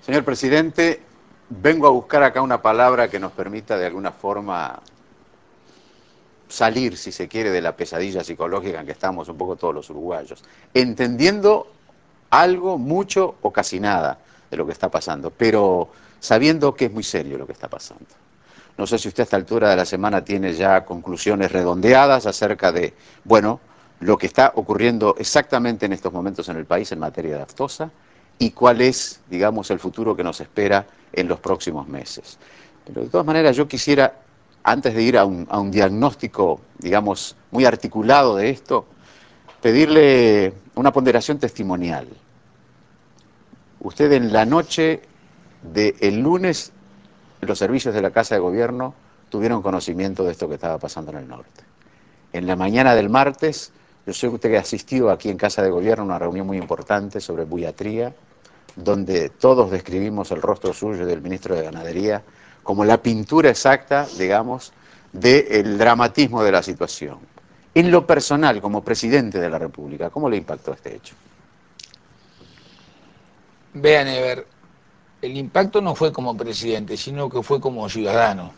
Señor presidente, vengo a buscar acá una palabra que nos permita de alguna forma salir, si se quiere, de la pesadilla psicológica en que estamos un poco todos los uruguayos, entendiendo algo, mucho o casi nada de lo que está pasando, pero sabiendo que es muy serio lo que está pasando. No sé si usted a esta altura de la semana tiene ya conclusiones redondeadas acerca de, bueno, lo que está ocurriendo exactamente en estos momentos en el país en materia de aftosa y cuál es, digamos, el futuro que nos espera en los próximos meses. Pero de todas maneras yo quisiera, antes de ir a un diagnóstico, digamos, muy articulado de esto, pedirle una ponderación testimonial. Usted en la noche del lunes, los servicios de la Casa de Gobierno tuvieron conocimiento de esto que estaba pasando en el norte. En la mañana del martes, yo sé que usted que asistió aquí en Casa de Gobierno a una reunión muy importante sobre buiatría, donde todos describimos el rostro suyo y del ministro de Ganadería como la pintura exacta, digamos, del dramatismo de la situación. En lo personal, como presidente de la República, ¿cómo le impactó este hecho? Vean, Ever, el impacto no fue como presidente, sino que fue como ciudadano.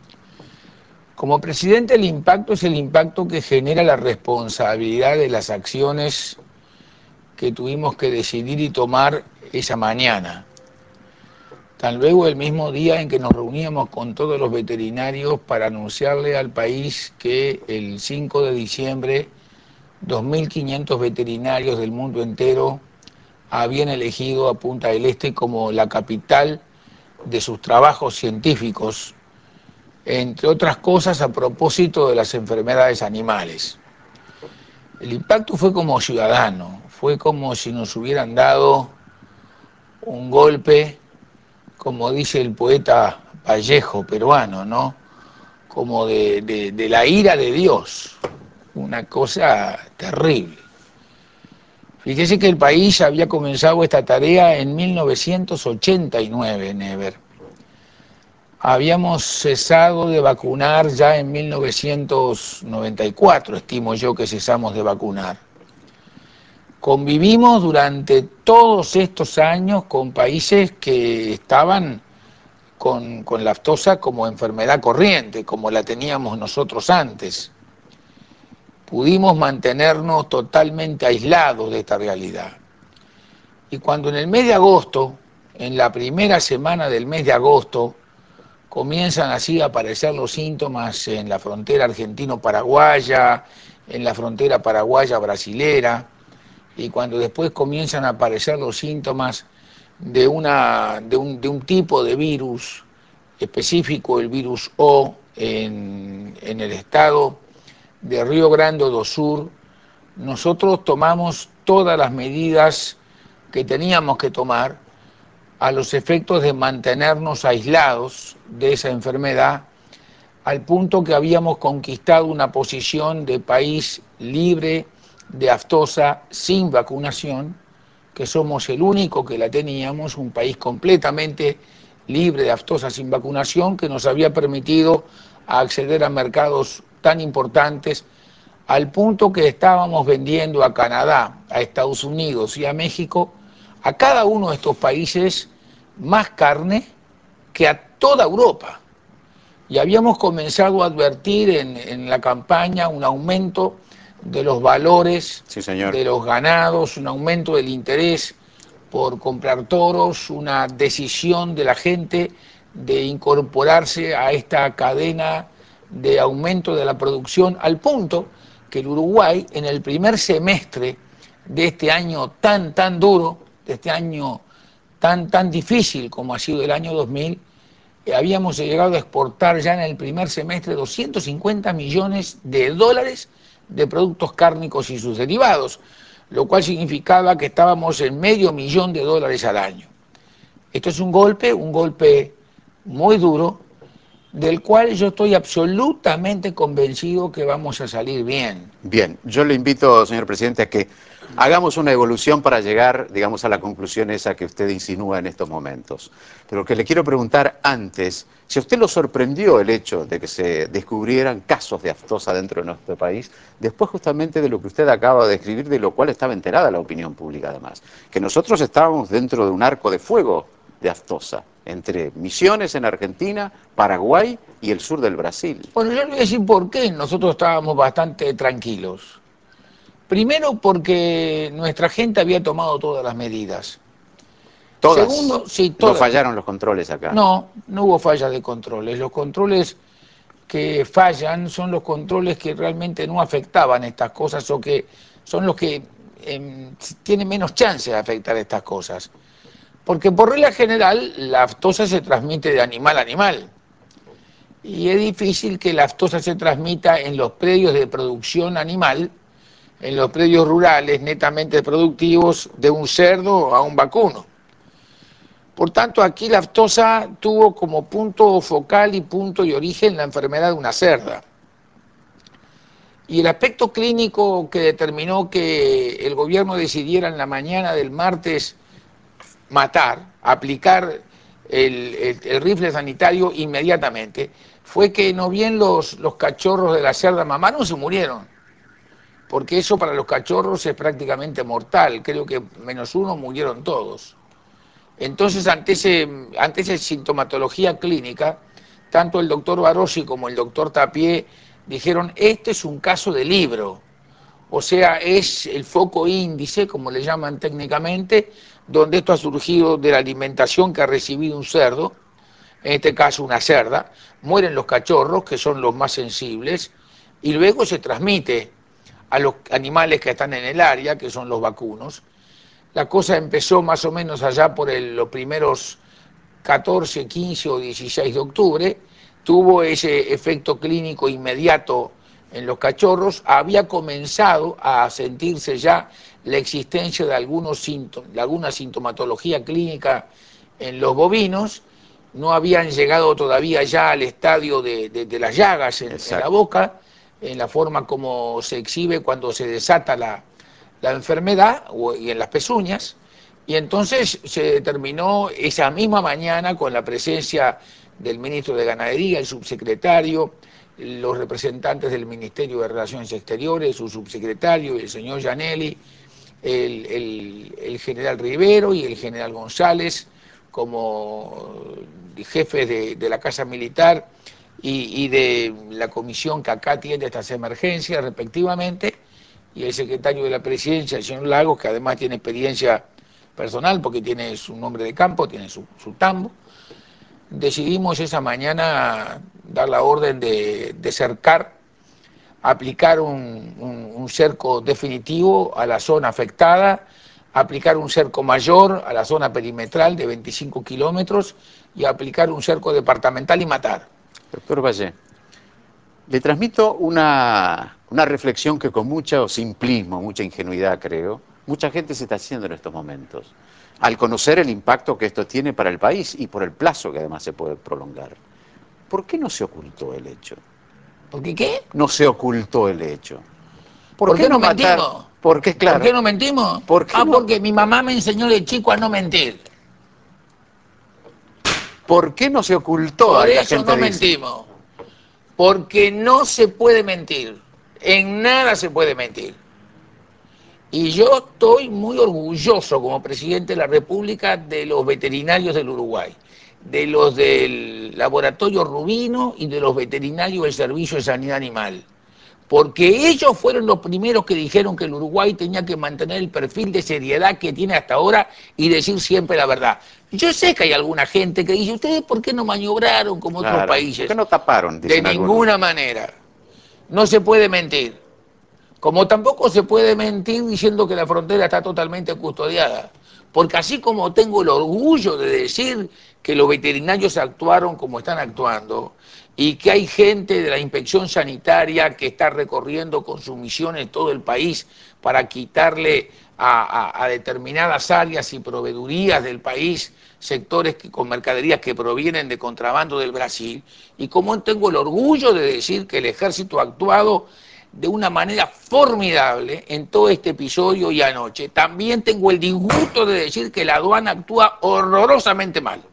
Como presidente, el impacto es el impacto que genera la responsabilidad de las acciones que tuvimos que decidir y tomar esa mañana. Tan luego el mismo día en que nos reuníamos con todos los veterinarios para anunciarle al país que el 5 de diciembre 2.500 veterinarios del mundo entero habían elegido a Punta del Este como la capital de sus trabajos científicos, entre otras cosas a propósito de las enfermedades animales. El impacto fue como ciudadano, fue como si nos hubieran dado un golpe, como dice el poeta Vallejo, peruano, ¿no? Como de la ira de Dios, una cosa terrible. Fíjese que el país había comenzado esta tarea en 1989, Never. Habíamos cesado de vacunar ya en 1994, estimo yo que cesamos de vacunar. Convivimos durante todos estos años con países que estaban con la aftosa como enfermedad corriente, como la teníamos nosotros antes. Pudimos mantenernos totalmente aislados de esta realidad. Y cuando en el mes de agosto, en la primera semana del mes de agosto, comienzan así a aparecer los síntomas en la frontera argentino-paraguaya, en la frontera paraguaya-brasilera, y cuando después comienzan a aparecer los síntomas de un tipo de virus específico, el virus O, en el estado de Río Grande do Sur, nosotros tomamos todas las medidas que teníamos que tomar a los efectos de mantenernos aislados de esa enfermedad, al punto que habíamos conquistado una posición de país libre de aftosa sin vacunación, que somos el único que la teníamos, un país completamente libre de aftosa sin vacunación, que nos había permitido acceder a mercados tan importantes, al punto que estábamos vendiendo a Canadá, a Estados Unidos y a México, a cada uno de estos países más carne que a toda Europa. Y habíamos comenzado a advertir en la campaña un aumento de los valores Sí, señor. de los ganados, un aumento del interés por comprar toros, una decisión de la gente de incorporarse a esta cadena de aumento de la producción, al punto que el Uruguay en el primer semestre de este año tan duro, de este año tan difícil como ha sido el año 2000, habíamos llegado a exportar ya en el primer semestre 250 millones de dólares de productos cárnicos y sus derivados, lo cual significaba que estábamos en $500.000 al año. Esto es un golpe muy duro, del cual yo estoy absolutamente convencido que vamos a salir bien. Bien, yo le invito, señor presidente, a que hagamos una evolución para llegar, digamos, a la conclusión esa que usted insinúa en estos momentos. Pero que le quiero preguntar antes, si a usted lo sorprendió el hecho de que se descubrieran casos de aftosa dentro de nuestro país, después justamente de lo que usted acaba de describir, de lo cual estaba enterada la opinión pública además, que nosotros estábamos dentro de un arco de fuego de aftosa entre Misiones en Argentina, Paraguay y el sur del Brasil. Bueno, yo le voy a decir por qué nosotros estábamos bastante tranquilos. Primero porque nuestra gente había tomado todas las medidas. Todas. Segundo, sí, No todas. fallaron los controles acá. No, no hubo fallas de controles. Los controles que fallan son los controles que realmente no afectaban estas cosas o que son los que tienen menos chance de afectar estas cosas. Porque por regla general la aftosa se transmite de animal a animal. Y es difícil que la aftosa se transmita en los predios de producción animal, en los predios rurales netamente productivos de un cerdo a un vacuno. Por tanto, aquí la aftosa tuvo como punto focal y punto y origen la enfermedad de una cerda. Y el aspecto clínico que determinó que el gobierno decidiera en la mañana del martes matar, aplicar el rifle sanitario inmediatamente, fue que no bien los cachorros de la cerda mamá no se murieron, porque eso para los cachorros es prácticamente mortal, creo que menos uno murieron todos. Entonces, ante esa sintomatología clínica, tanto el doctor Barossi como el doctor Tapié dijeron, este es un caso de libro, o sea, es el foco índice, como le llaman técnicamente, donde esto ha surgido de la alimentación que ha recibido un cerdo, en este caso una cerda, mueren los cachorros, que son los más sensibles, y luego se transmite a los animales que están en el área, que son los vacunos. La cosa empezó más o menos allá por los primeros 14, 15 o 16 de octubre, tuvo ese efecto clínico inmediato en los cachorros, había comenzado a sentirse ya la existencia de de alguna sintomatología clínica en los bovinos, no habían llegado todavía ya al estadio de las llagas en la Exacto. boca, en la forma como se exhibe cuando se desata la enfermedad y en las pezuñas. Y entonces se determinó esa misma mañana con la presencia del ministro de Ganadería, el subsecretario, los representantes del Ministerio de Relaciones Exteriores, su subsecretario, el señor Gianelli, el general Rivero y el general González como jefes de la Casa Militar y de la comisión que acá atiende estas emergencias respectivamente, y el secretario de la Presidencia, el señor Lagos, que además tiene experiencia personal porque tiene su nombre de campo, tiene su tambo. Decidimos esa mañana dar la orden de cercar, aplicar un cerco definitivo a la zona afectada, aplicar un cerco mayor a la zona perimetral de 25 kilómetros y aplicar un cerco departamental y matar. Doctor Valle, le transmito una reflexión que con mucho simplismo, mucha ingenuidad creo, mucha gente se está haciendo en estos momentos, al conocer el impacto que esto tiene para el país y por el plazo que además se puede prolongar. ¿Por qué no se ocultó el hecho? ¿Por qué qué? No se ocultó el hecho. ¿Por ¿Por qué qué no no matar? mentimos? Porque ¿Por claro, qué no mentimos? ¿por qué Ah, no, porque mi mamá me enseñó de chico a no mentir. por qué no se ocultó? Por Ahí la eso gente no dice. mentimos. Porque no se puede mentir. En nada se puede mentir. Y yo estoy muy orgulloso como presidente de la República de los veterinarios del Uruguay, de los del laboratorio Rubino y de los veterinarios del Servicio de Sanidad Animal. Porque ellos fueron los primeros que dijeron que el Uruguay tenía que mantener el perfil de seriedad que tiene hasta ahora y decir siempre la verdad. Yo sé que hay alguna gente que dice, ¿ustedes por qué no maniobraron como otros Claro, ¿por qué países? no taparon? De Dicen algunos. ninguna manera. No se puede mentir. Como tampoco se puede mentir diciendo que la frontera está totalmente custodiada. Porque así como tengo el orgullo de decir que los veterinarios actuaron como están actuando y que hay gente de la inspección sanitaria que está recorriendo con sus misiones todo el país para quitarle a determinadas áreas y proveedurías del país sectores con mercaderías que provienen de contrabando del Brasil, y como tengo el orgullo de decir que el ejército ha actuado de una manera formidable en todo este episodio y anoche. También tengo el disgusto de decir que la aduana actúa horrorosamente mal.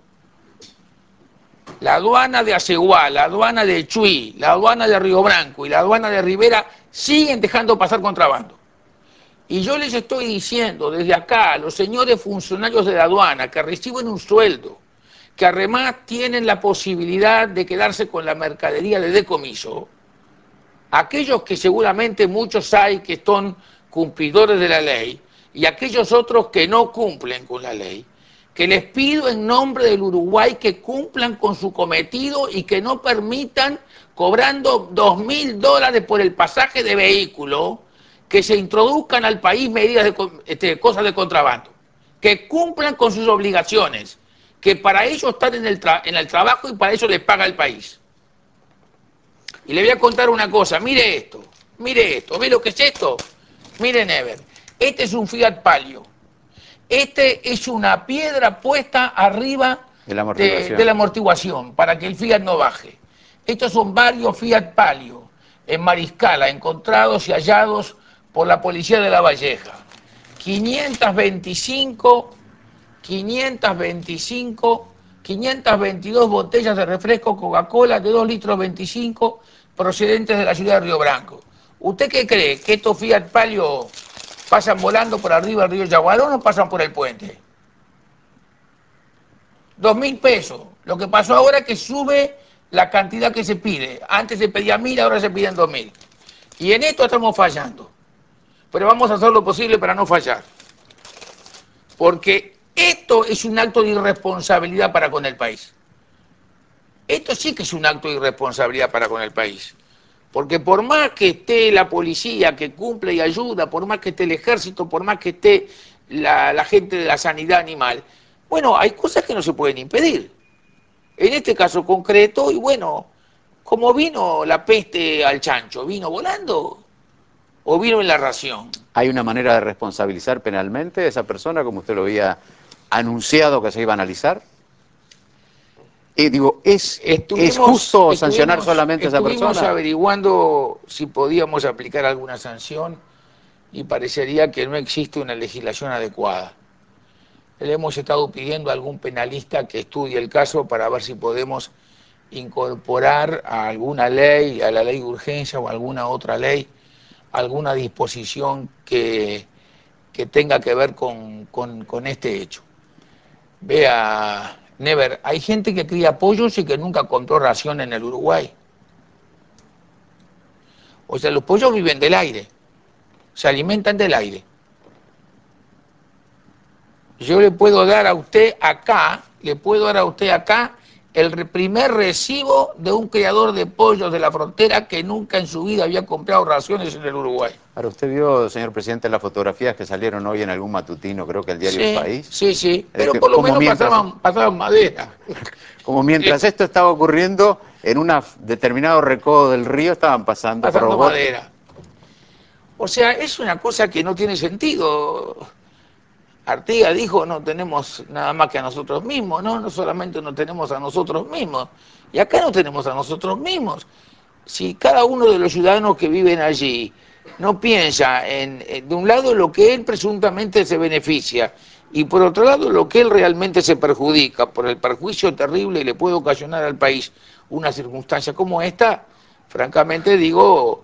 La aduana de Aceguá, la aduana de Chuy, la aduana de Río Branco y la aduana de Rivera siguen dejando pasar contrabando. Y yo les estoy diciendo desde acá a los señores funcionarios de la aduana que reciben un sueldo, que además tienen la posibilidad de quedarse con la mercadería de decomiso, aquellos que seguramente muchos hay que son cumplidores de la ley y aquellos otros que no cumplen con la ley, que les pido en nombre del Uruguay que cumplan con su cometido y que no permitan, cobrando $2.000 por el pasaje de vehículo, que se introduzcan al país medidas de cosas de contrabando, que cumplan con sus obligaciones, que para ello están en el trabajo y para eso les paga el país. Y le voy a contar una cosa, mire esto, ¿ve lo que es esto? Miren, Ever, este es un Fiat Palio, este es una piedra puesta arriba de la de amortiguación. la amortiguación para que el Fiat no baje. Estos son varios Fiat Palio en Mariscala, encontrados y hallados por la policía de La Valleja. 525, 525, 522 botellas de refresco Coca-Cola de 2 litros 25 procedentes de la ciudad de Río Branco. ¿Usted qué cree? ¿Que estos Fiat Palio pasan volando por arriba del río Yaguarón o pasan por el puente? 2.000 pesos. Lo que pasó ahora es que sube la cantidad que se pide. Antes se pedía 1.000, ahora se piden 2.000. Y en esto estamos fallando. Pero vamos a hacer lo posible para no fallar. Porque esto es un acto de irresponsabilidad para con el país. Esto sí que es un acto de irresponsabilidad para con el país. Porque por más que esté la policía que cumple y ayuda, por más que esté el ejército, por más que esté la gente de la sanidad animal, bueno, hay cosas que no se pueden impedir. En este caso concreto, y bueno, como vino la peste al chancho, ¿vino volando o vino en la ración? ¿Hay una manera de responsabilizar penalmente a esa persona, como usted lo había anunciado que se iba a analizar? Digo, ¿es justo sancionar solamente a esa Estuvimos persona? averiguando si podíamos aplicar alguna sanción y parecería que no existe una legislación adecuada. Le hemos estado pidiendo a algún penalista que estudie el caso para ver si podemos incorporar a alguna ley, a la ley de urgencia o alguna otra ley, alguna disposición que tenga que ver con este hecho. Vea, Never, hay gente que cría pollos y que nunca compró ración en el Uruguay. O sea, los pollos viven del aire, se alimentan del aire. Yo le puedo dar a usted acá, el primer recibo de un criador de pollos de la frontera que nunca en su vida había comprado raciones en el Uruguay. Ahora, usted vio, señor presidente, las fotografías que salieron hoy en algún matutino, creo que el diario El Sí, País, sí, sí, pero que por lo menos pasaban madera. como mientras esto estaba ocurriendo, en un determinado recodo del río estaban pasando por los Pasando bordes. madera. O sea, es una cosa que no tiene sentido. Artigas dijo, no tenemos nada más que a nosotros mismos, ¿no? No solamente nos tenemos a nosotros mismos, y acá no tenemos a nosotros mismos. Si cada uno de los ciudadanos que viven allí no piensa de un lado lo que él presuntamente se beneficia y por otro lado lo que él realmente se perjudica por el perjuicio terrible y le puede ocasionar al país una circunstancia como esta, francamente digo,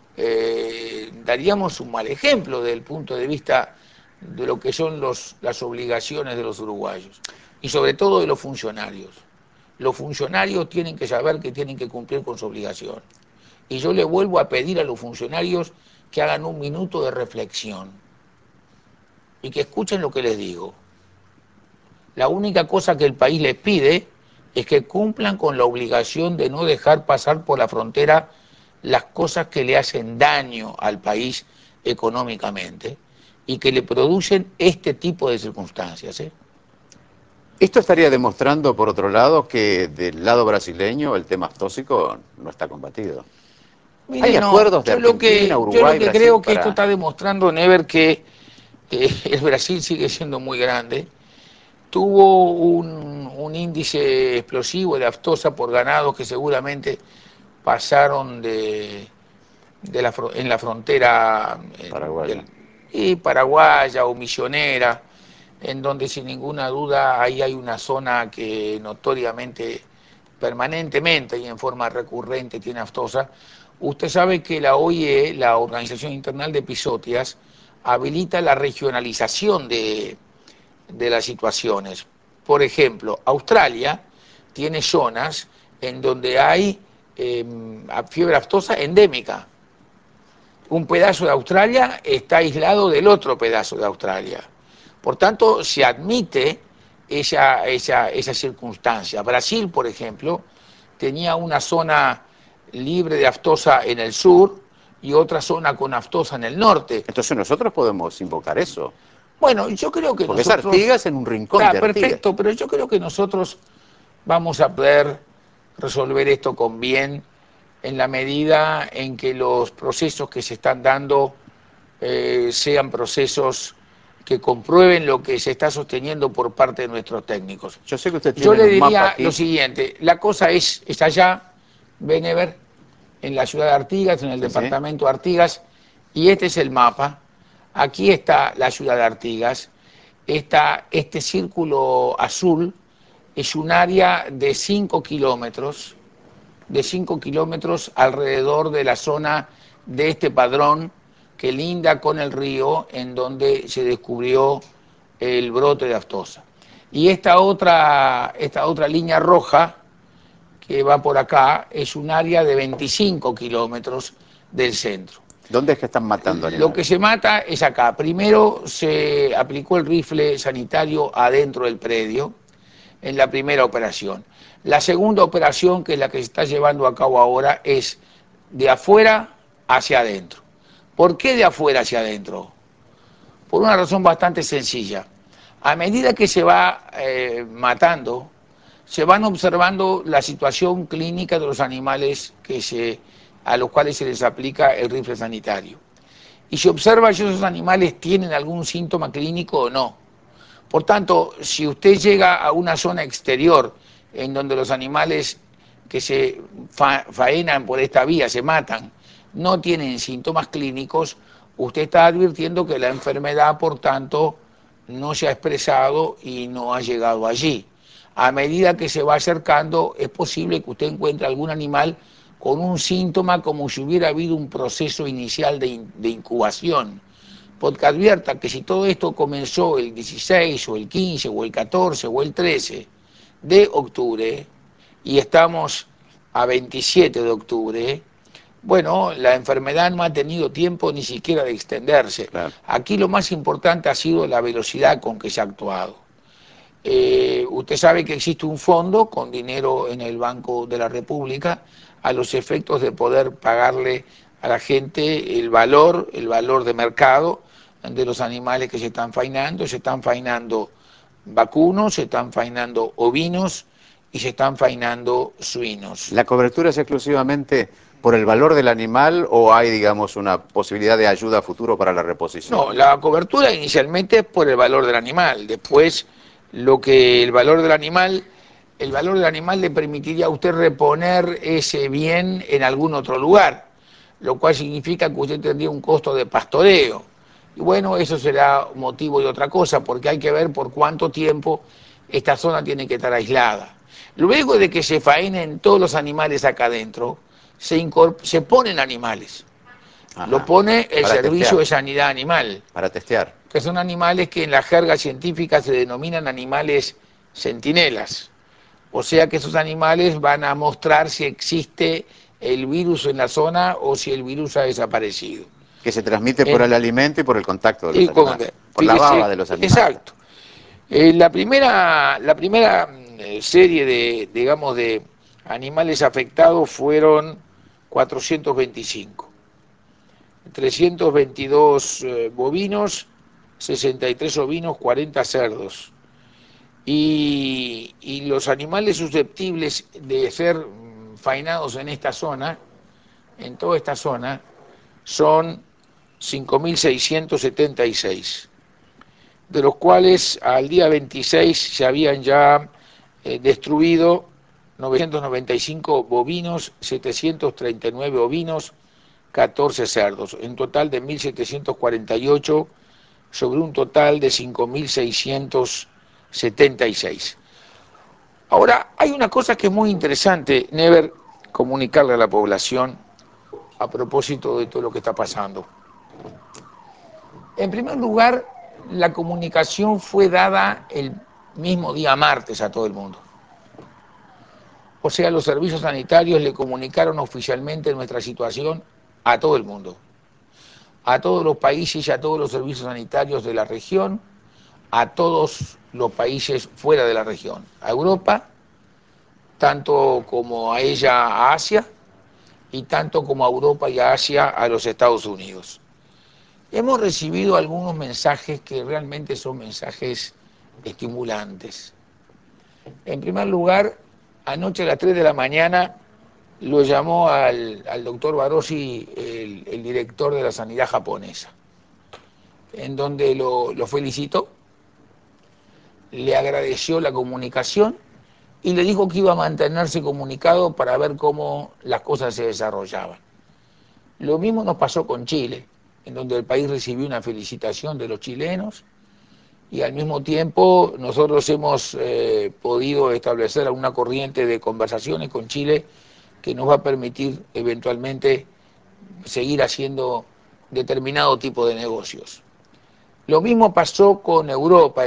daríamos un mal ejemplo desde el punto de vista de lo que son las obligaciones de los uruguayos y sobre todo de los funcionarios. Los funcionarios tienen que saber que tienen que cumplir con su obligación. Y yo le vuelvo a pedir a los funcionarios que hagan un minuto de reflexión y que escuchen lo que les digo. La única cosa que el país les pide es que cumplan con la obligación de no dejar pasar por la frontera las cosas que le hacen daño al país económicamente y que le producen este tipo de circunstancias. Esto estaría demostrando, por otro lado, que del lado brasileño el tema tóxico no está combatido. ¿Hay Mire, no, acuerdos de Argentina, yo lo Uruguay, que Brasil creo que esto para... está demostrando, Never, que el Brasil sigue siendo muy grande. Tuvo un índice explosivo de aftosa por ganado que seguramente pasaron en la frontera paraguaya? y paraguaya o misionera, en donde sin ninguna duda ahí hay una zona que notoriamente, permanentemente y en forma recurrente tiene aftosa. Usted sabe que la OIE, la Organización Internacional de Episodias, habilita la regionalización de las situaciones. Por ejemplo, Australia tiene zonas en donde hay fiebre aftosa endémica. Un pedazo de Australia está aislado del otro pedazo de Australia. Por tanto, se admite esa circunstancia. Brasil, por ejemplo, tenía una zona libre de aftosa en el sur y otra zona con aftosa en el norte. Entonces nosotros podemos invocar eso, Bueno, yo creo que porque es nosotros, Artigas en un rincón está de Artigas. perfecto, pero yo creo que nosotros vamos a poder resolver esto con bien en la medida en que los procesos que se están dando sean procesos que comprueben lo que se está sosteniendo por parte de nuestros técnicos. Yo sé que ustedes Yo tienen le un mapa diría lo aquí, siguiente, la cosa es allá, Benever, en la ciudad de Artigas, en el sí, sí, departamento de Artigas, y este es el mapa. Aquí está la ciudad de Artigas. Este círculo azul es un área de 5 kilómetros alrededor de la zona de este padrón que linda con el río en donde se descubrió el brote de aftosa. Y esta otra línea roja que va por acá es un área de 25 kilómetros del centro. ¿dónde es que están matando Lo que animales? se mata es acá. Primero se aplicó el rifle sanitario adentro del predio en la primera operación. La segunda operación, que es la que se está llevando a cabo ahora, es de afuera hacia adentro. ¿Por qué de afuera hacia adentro? Por una razón bastante sencilla. A medida que se va matando, se van observando la situación clínica de los animales a los cuales se les aplica el rifle sanitario. Y se observa si esos animales tienen algún síntoma clínico o no. Por tanto, si usted llega a una zona exterior en donde los animales que se faenan por esta vía, se matan, no tienen síntomas clínicos, usted está advirtiendo que la enfermedad, por tanto, no se ha expresado y no ha llegado allí. A medida que se va acercando, es posible que usted encuentre algún animal con un síntoma como si hubiera habido un proceso inicial de incubación. Porque advierta que si todo esto comenzó el 16 o el 15 o el 14 o el 13 de octubre y estamos a 27 de octubre, bueno, la enfermedad no ha tenido tiempo ni siquiera de extenderse. Claro. Aquí lo más importante ha sido la velocidad con que se ha actuado. Usted sabe que existe un fondo con dinero en el Banco de la República a los efectos de poder pagarle a la gente el valor de mercado de los animales que se están faenando vacunos, se están faenando ovinos y se están faenando suinos. ¿La cobertura es exclusivamente por el valor del animal o hay, digamos, una posibilidad de ayuda a futuro para la No, reposición? la cobertura inicialmente es por el valor del animal. Después, lo que el valor del animal le permitiría a usted reponer ese bien en algún otro lugar, lo cual significa que usted tendría un costo de pastoreo. Y bueno, eso será motivo de otra cosa, porque hay que ver por cuánto tiempo esta zona tiene que estar aislada. Luego de que se faenen todos los animales acá adentro, se ponen animales. Lo Ajá. pone el Para Servicio testear, de Sanidad Animal, para testear. que son animales que en la jerga científica se denominan animales centinelas. O sea que esos animales van a mostrar si existe el virus en la zona o si el virus ha desaparecido. Que se transmite por el En, alimento y por el contacto de los animales, por la baba fíjese, de los animales. exacto. La primera serie de, digamos, de animales afectados fueron 425. 322 bovinos, 63 ovinos, 40 cerdos. Y los animales susceptibles de ser faenados en esta zona, en toda esta zona, son 5.676, de los cuales al día 26 se habían ya destruido 995 bovinos, 739 ovinos, 14 cerdos, en total de 1.748 sobre un total de 5.676. Ahora, hay una cosa que es muy interesante, Never, comunicarle a la población a propósito de todo lo que está pasando. En primer lugar, la comunicación fue dada el mismo día martes a todo el mundo. O sea, los servicios sanitarios le comunicaron oficialmente nuestra situación a todo el mundo, a todos los países y a todos los servicios sanitarios de la región, a todos los países fuera de la región, a Europa, tanto como a ella a Asia, y tanto como a Europa y a Asia a los Estados Unidos. Hemos recibido algunos mensajes que realmente son mensajes estimulantes. En primer lugar, anoche a las 3 de la mañana lo llamó al doctor Barossi, el director de la sanidad japonesa, en donde lo felicitó, le agradeció la comunicación y le dijo que iba a mantenerse comunicado para ver cómo las cosas se desarrollaban. Lo mismo nos pasó con Chile, en donde el país recibió una felicitación de los chilenos y al mismo tiempo nosotros hemos podido establecer alguna corriente de conversaciones con Chile que nos va a permitir eventualmente seguir haciendo determinado tipo de negocios. Lo mismo pasó con Europa.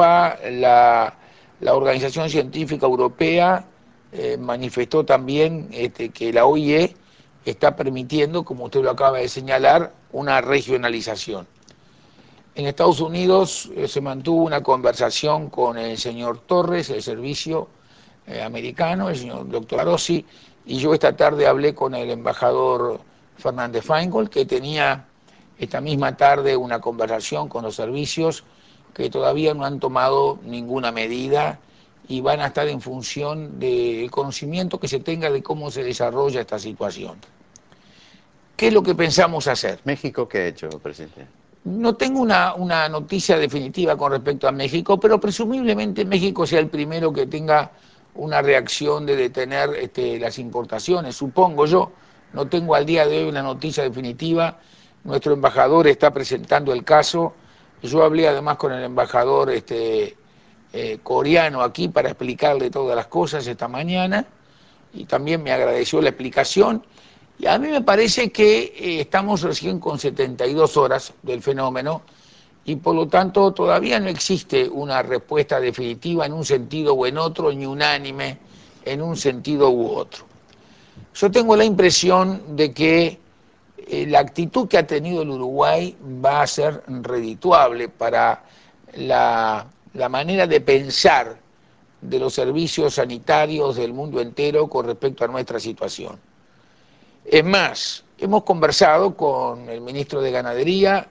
La Organización Científica Europea manifestó también que la OIE está permitiendo, como usted lo acaba de señalar, una regionalización. En Estados Unidos se mantuvo una conversación con el señor Torres, el servicio americano, el señor doctor Rossi, y yo esta tarde hablé con el embajador Fernández Feingold, que tenía esta misma tarde una conversación con los servicios que todavía no han tomado ninguna medida y van a estar en función del conocimiento que se tenga de cómo se desarrolla esta situación. ¿Qué es lo que pensamos hacer? ¿México qué ha hecho, presidente? No tengo una noticia definitiva con respecto a México, pero presumiblemente México sea el primero que tenga una reacción de detener las importaciones, supongo yo. No tengo al día de hoy una noticia definitiva. Nuestro embajador está presentando el caso. Yo hablé además con el embajador coreano aquí para explicarle todas las cosas esta mañana y también me agradeció la explicación. Y a mí me parece que estamos recién con 72 horas del fenómeno y por lo tanto todavía no existe una respuesta definitiva en un sentido o en otro, ni unánime en un sentido u otro. Yo tengo la impresión de que la actitud que ha tenido el Uruguay va a ser redituable para la manera de pensar de los servicios sanitarios del mundo entero con respecto a nuestra situación. Es más, hemos conversado con el ministro de Ganadería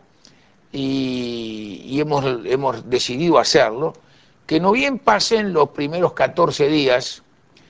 y hemos decidido hacerlo, que no bien pasen los primeros 14 días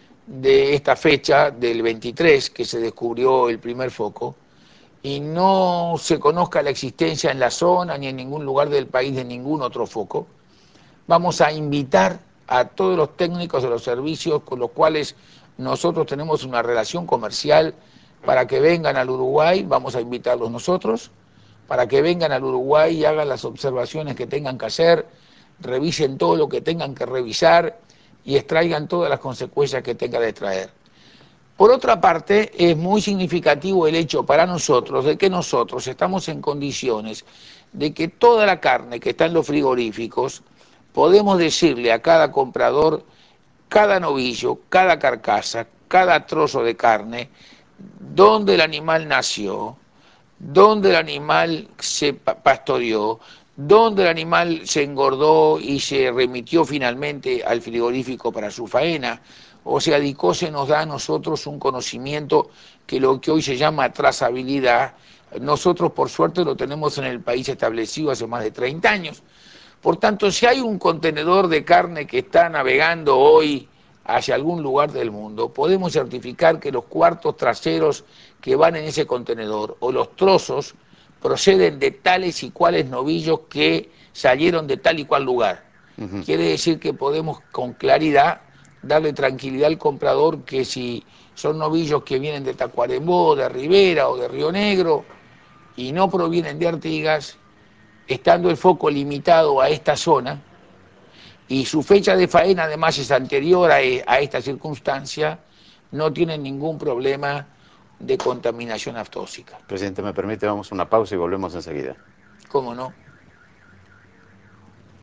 de esta fecha, del 23, que se descubrió el primer foco, y no se conozca la existencia en la zona ni en ningún lugar del país de ningún otro foco, vamos a invitar a todos los técnicos de los servicios con los cuales nosotros tenemos una relación comercial para que vengan al Uruguay, vamos a invitarlos nosotros, para que vengan al Uruguay y hagan las observaciones que tengan que hacer, revisen todo lo que tengan que revisar y extraigan todas las consecuencias que tenga de traer. Por otra parte, es muy significativo el hecho para nosotros de que nosotros estamos en condiciones de que toda la carne que está en los frigoríficos, podemos decirle a cada comprador, cada novillo, cada carcasa, cada trozo de carne, dónde el animal nació, dónde el animal se pastoreó, dónde el animal se engordó y se remitió finalmente al frigorífico para su faena. O sea, DICOSE nos da a nosotros un conocimiento que lo que hoy se llama trazabilidad, nosotros por suerte lo tenemos en el país establecido hace más de 30 años. Por tanto, si hay un contenedor de carne que está navegando hoy hacia algún lugar del mundo, podemos certificar que los cuartos traseros que van en ese contenedor o los trozos proceden de tales y cuales novillos que salieron de tal y cual lugar. Ujú. Quiere decir que podemos con claridad darle tranquilidad al comprador que si son novillos que vienen de Tacuarembó, de Rivera o de Río Negro y no provienen de Artigas, estando el foco limitado a esta zona y su fecha de faena además es anterior a esta circunstancia, no tienen ningún problema de contaminación aftóxica. Presidente, me permite, vamos a una pausa y volvemos enseguida. ¿Cómo no?